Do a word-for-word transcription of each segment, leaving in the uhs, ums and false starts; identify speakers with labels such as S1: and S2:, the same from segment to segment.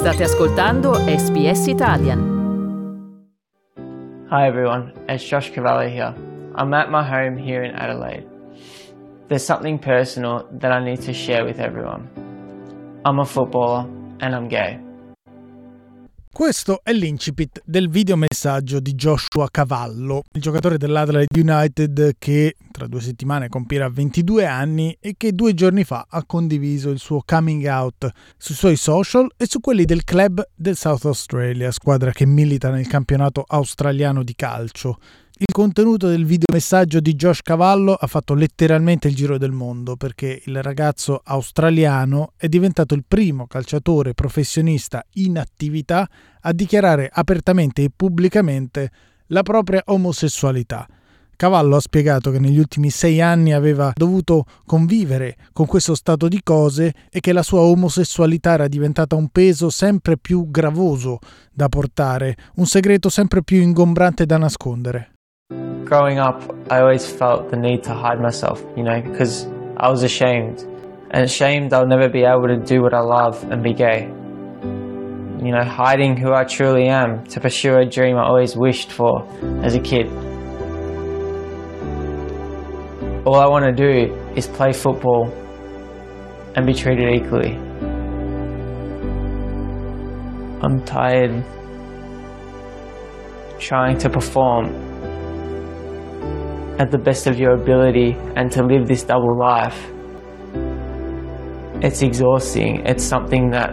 S1: State ascoltando S B S Italian.
S2: Hi everyone, it's Josh Cavallo here. I'm at my home here in Adelaide. There's something personal that I need to share with everyone. I'm a footballer and I'm gay.
S3: Questo è l'incipit del videomessaggio di Joshua Cavallo, il giocatore dell'Adelaide United che tra due settimane compirà ventidue anni e che due giorni fa ha condiviso il suo coming out sui suoi social e su quelli del club del South Australia, squadra che milita nel campionato australiano di calcio. Il contenuto del videomessaggio di Josh Cavallo ha fatto letteralmente il giro del mondo perché il ragazzo australiano è diventato il primo calciatore professionista in attività a dichiarare apertamente e pubblicamente la propria omosessualità. Cavallo ha spiegato che negli ultimi sei anni aveva dovuto convivere con questo stato di cose e che la sua omosessualità era diventata un peso sempre più gravoso da portare, un segreto sempre più ingombrante da nascondere.
S2: Growing up, I always felt the need to hide myself, you know, because I was ashamed. And ashamed I'll never be able to do what I love and be gay. You know, hiding who I truly am to pursue a dream I always wished for as a kid. All I want to do is play football and be treated equally. I'm tired trying to perform at the best of your ability and to live this double life. It's exhausting. It's something that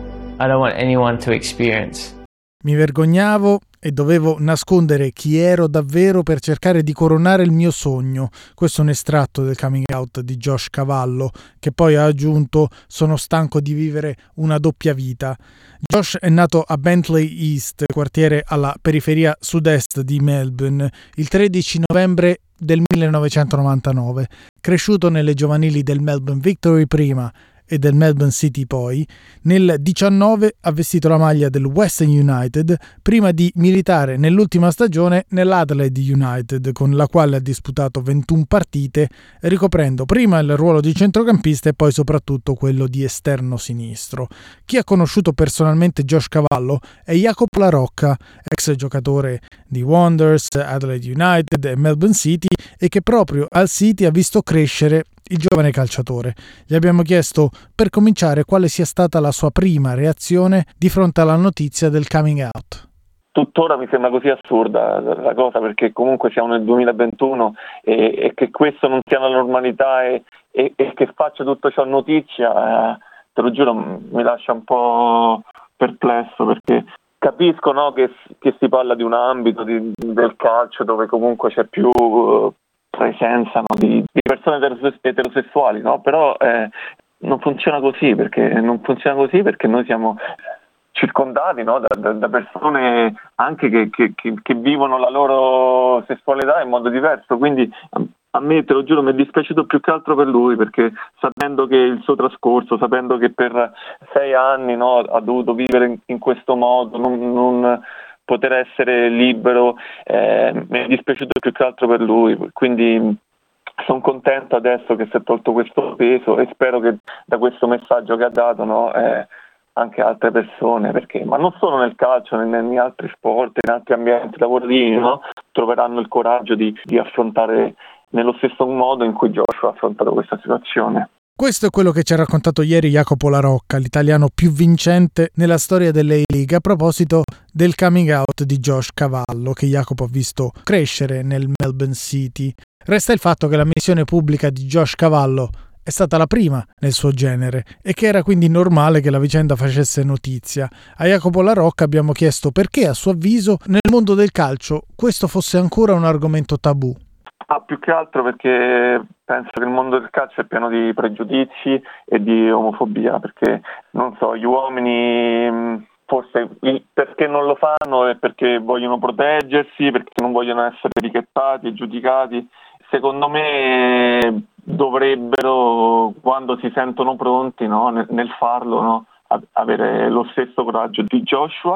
S2: I don't want anyone to experience.
S3: Mi vergognavo e dovevo nascondere chi ero davvero per cercare di coronare il mio sogno. Questo è un estratto del coming out di Josh Cavallo, che poi ha aggiunto: sono stanco di vivere una doppia vita. Josh è nato a Bentley East, quartiere alla periferia sud-est di Melbourne, il tredici novembre del millenovecentonovantanove. Cresciuto nelle giovanili del Melbourne Victory prima e del Melbourne City poi, nel diciannove ha vestito la maglia del Western United prima di militare nell'ultima stagione nell'Adelaide United, con la quale ha disputato ventuno partite, ricoprendo prima il ruolo di centrocampista e poi soprattutto quello di esterno sinistro. Chi ha conosciuto personalmente Josh Cavallo è Jacopo La Rocca, ex giocatore di Wanderers, Adelaide United e Melbourne City, e che proprio al City ha visto crescere il giovane calciatore. Gli abbiamo chiesto, per cominciare, quale sia stata la sua prima reazione di fronte alla notizia del coming out.
S4: Tuttora mi sembra così assurda la cosa, perché comunque siamo nel duemilaventuno e, e che questo non sia la normalità e, e, e che faccia tutto ciò notizia, eh, te lo giuro, mi lascia un po' perplesso, perché capisco, no, che, che si parla di un ambito di, del calcio dove comunque c'è più uh, presenza, no, di, di persone eterosessuali, no? Però eh, non funziona così, perché non funziona così perché noi siamo circondati, no, da, da, da persone anche che, che, che, che vivono la loro sessualità in modo diverso, quindi a me, te lo giuro, mi è dispiaciuto più che altro per lui, perché sapendo che il suo trascorso, sapendo che per sei anni, no, ha dovuto vivere in, in questo modo, non, non poter essere libero, eh, mi è dispiaciuto più che altro per lui, quindi sono contento adesso che si è tolto questo peso e spero che da questo messaggio che ha dato, no, eh, anche altre persone, perché ma non solo nel calcio, in altri sport, in altri ambienti lavorativi, no, troveranno il coraggio di, di affrontare nello stesso modo in cui Joshua ha affrontato questa situazione.
S3: Questo è quello che ci ha raccontato ieri Jacopo La Rocca, l'italiano più vincente nella storia dell'A-League, a proposito del coming out di Josh Cavallo, che Jacopo ha visto crescere nel Melbourne City. Resta il fatto che la missione pubblica di Josh Cavallo è stata la prima nel suo genere e che era quindi normale che la vicenda facesse notizia. A Jacopo La Rocca abbiamo chiesto perché, a suo avviso, nel mondo del calcio questo fosse ancora un argomento tabù.
S4: Ah, più che altro perché penso che il mondo del calcio è pieno di pregiudizi e di omofobia, perché, non so, gli uomini forse perché non lo fanno è perché vogliono proteggersi, perché non vogliono essere etichettati e giudicati. Secondo me dovrebbero, quando si sentono pronti, no, nel farlo, no, avere lo stesso coraggio di Joshua.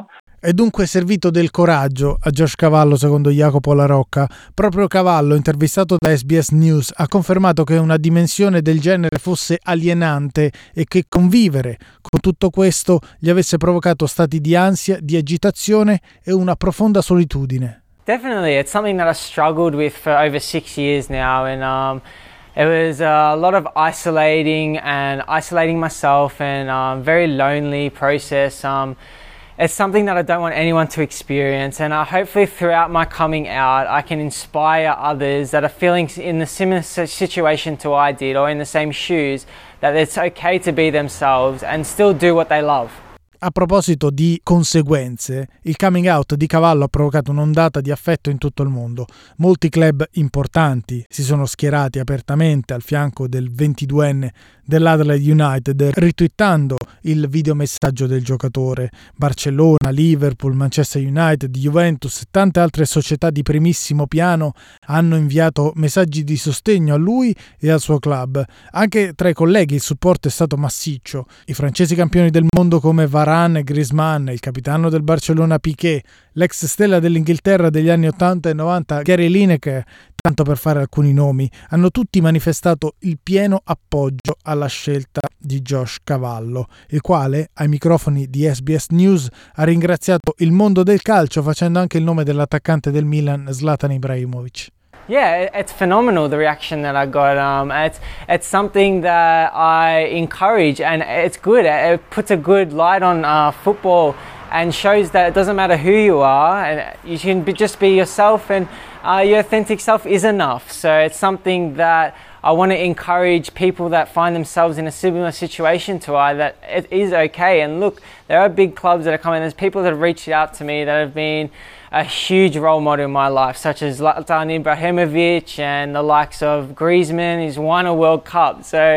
S3: È dunque servito del coraggio a Josh Cavallo, secondo Jacopo La Rocca. Proprio Cavallo, intervistato da S B S News, ha confermato che una dimensione del genere fosse alienante e che convivere con tutto questo gli avesse provocato stati di ansia, di agitazione e una profonda solitudine.
S5: Definitely, it's something that I struggled with for over six years now, and um, it was a lot of isolating and isolating myself and um, very lonely process. Um, It's something that I don't want anyone to experience, and uh, hopefully throughout my coming out I can inspire others that are feeling in the similar situation to I did, or in the same shoes, that it's okay to be themselves and still do what they love.
S3: A proposito di conseguenze, il coming out di Cavallo ha provocato un'ondata di affetto in tutto il mondo. Molti club importanti si sono schierati apertamente al fianco del ventiduenne dell'Adelaide United, ritwittando il videomessaggio del giocatore. Barcellona, Liverpool, Manchester United, Juventus e tante altre società di primissimo piano hanno inviato messaggi di sostegno a lui e al suo club. Anche tra i colleghi il supporto è stato massiccio. I francesi campioni del mondo come Varane e Griezmann, il capitano del Barcellona Piqué, l'ex stella dell'Inghilterra degli anni ottanta e novanta Gary Lineker, tanto per fare alcuni nomi, hanno tutti manifestato il pieno appoggio alla scelta di Josh Cavallo, il quale, ai microfoni di S B S News, ha ringraziato il mondo del calcio facendo anche il nome dell'attaccante del Milan Zlatan Ibrahimovic.
S5: Yeah, it's phenomenal, the reaction that I got. Um, it's it's something that I encourage, and it's good. It puts a good light on uh, football and shows that it doesn't matter who you are, and you can be, just be yourself, and uh, your authentic self is enough. So it's something that I want to encourage people that find themselves in a similar situation to I, that it is okay. And look, there are big clubs that are coming. There's people that have reached out to me that have been a huge role model in my life, such as Zlatan Ibrahimovic and the likes of Griezmann. He's won a World Cup. So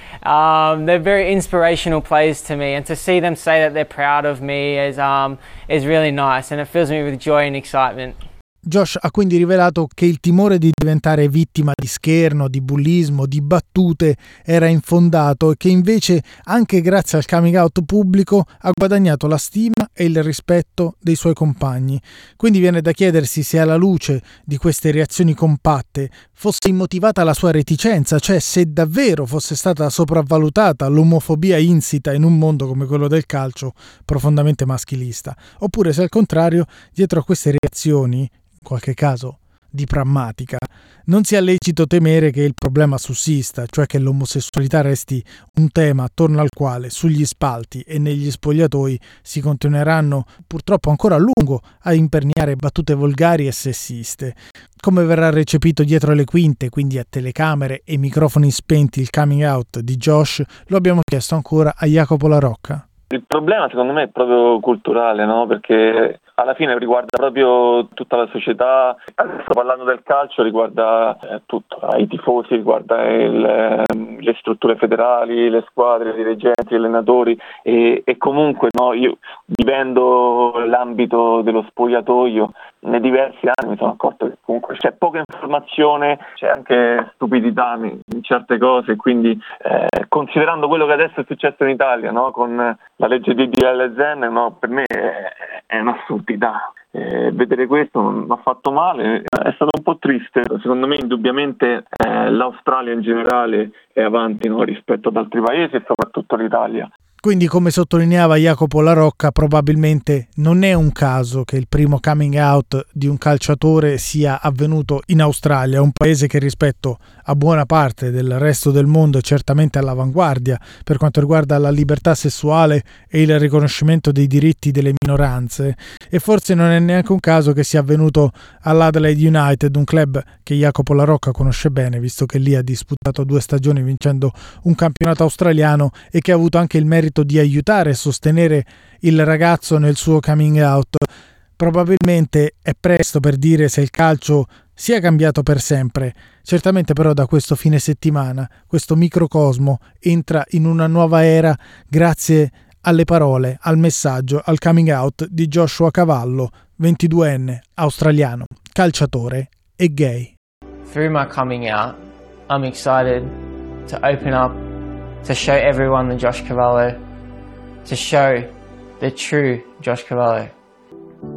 S5: um, they're very inspirational players to me. And to see them say that they're proud of me is, um, is really nice. And it fills me with joy and excitement.
S3: Josh ha quindi rivelato che il timore di diventare vittima di scherno, di bullismo, di battute era infondato e che invece, anche grazie al coming out pubblico, ha guadagnato la stima e il rispetto dei suoi compagni. Quindi viene da chiedersi se alla luce di queste reazioni compatte fosse immotivata la sua reticenza, cioè se davvero fosse stata sopravvalutata l'omofobia insita in un mondo come quello del calcio profondamente maschilista, oppure se al contrario, dietro a queste reazioni, in qualche caso di prammatica, non sia lecito temere che il problema sussista, cioè che l'omosessualità resti un tema attorno al quale sugli spalti e negli spogliatoi si continueranno purtroppo ancora a lungo a imperniare battute volgari e sessiste. Come verrà recepito dietro le quinte, quindi a telecamere e microfoni spenti, il coming out di Josh, lo abbiamo chiesto ancora a Jacopo La Rocca.
S4: Il problema secondo me è proprio culturale, no? Perché alla fine riguarda proprio tutta la società. Adesso parlando del calcio riguarda eh, tutto, i tifosi, riguarda il, eh, le strutture federali, le squadre, i dirigenti, gli allenatori e, e comunque no, io vivendo l'ambito dello spogliatoio nei diversi anni mi sono accorto che comunque c'è poca informazione, c'è anche stupidità in certe cose, quindi eh, considerando quello che adesso è successo in Italia, no, con la legge di D D L Zan, no, per me è, è un'assurdità. Eh, vedere questo mi ha fatto male, è stato un po' triste. Secondo me indubbiamente eh, l'Australia in generale è avanti, no, rispetto ad altri paesi e soprattutto l'Italia.
S3: Quindi, come sottolineava Jacopo La Rocca, probabilmente non è un caso che il primo coming out di un calciatore sia avvenuto in Australia, un paese che rispetto a buona parte del resto del mondo è certamente all'avanguardia per quanto riguarda la libertà sessuale e il riconoscimento dei diritti delle minoranze, e forse non è neanche un caso che sia avvenuto all'Adelaide United, un club che Jacopo La Rocca conosce bene, visto che lì ha disputato due stagioni vincendo un campionato australiano e che ha avuto anche il merito di aiutare e sostenere il ragazzo nel suo coming out. Probabilmente è presto per dire se il calcio sia cambiato per sempre. Certamente però da questo fine settimana questo microcosmo entra in una nuova era grazie alle parole, al messaggio, al coming out di Joshua Cavallo, ventiduenne, australiano, calciatore e gay.
S2: Through my coming out, I'm excited to open up, to show everyone the Josh Cavallo, to show the true Josh Cavallo.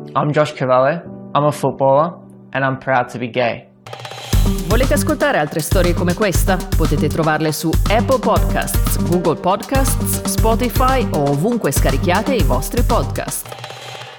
S2: I'm Josh Cavallo, I'm a footballer and I'm proud to be gay.
S1: Volete ascoltare altre storie come questa? Potete trovarle su Apple Podcasts, Google Podcasts, Spotify o ovunque scarichiate i vostri podcast.